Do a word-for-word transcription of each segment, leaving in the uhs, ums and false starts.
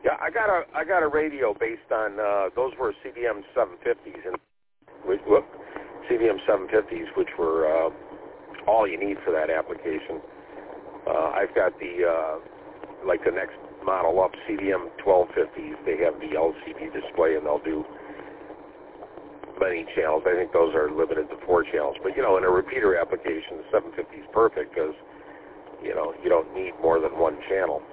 Yeah, I got a I got a radio based on uh, those were C D M seven fifties and which, whoop, C D M seven fifties, which were uh, all you need for that application. Uh, I've got the uh, like the next model up, C D M twelve fifties. They have the L C D display and they'll do many channels. I think those are limited to four channels. But you know, in a repeater application, the seven fifty is perfect because you know you don't need more than one channel.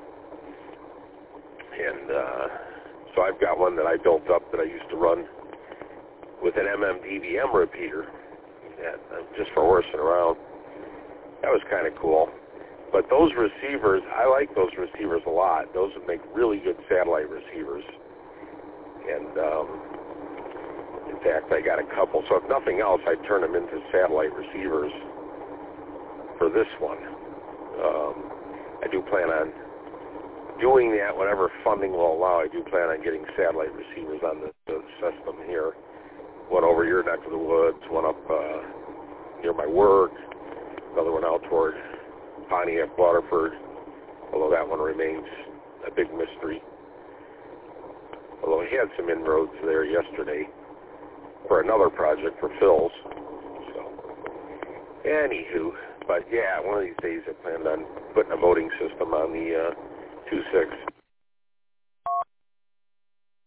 And uh, so I've got one that I built up that I used to run with an M M D V M repeater, and, uh, just for horsing around. That was kind of cool. But those receivers, I like those receivers a lot. Those would make really good satellite receivers. And um, in fact, I got a couple. So if nothing else, I'd turn them into satellite receivers for this one. Um, I do plan on doing that whenever funding will allow. I do plan on getting satellite receivers on the, the system here. One over your neck of the woods, one up uh, near my work, another one out toward Pontiac, Waterford, although that one remains a big mystery. Although he had some inroads there yesterday for another project for Phil's. So, anywho, but yeah, one of these days I planned on putting a voting system on the uh, two six.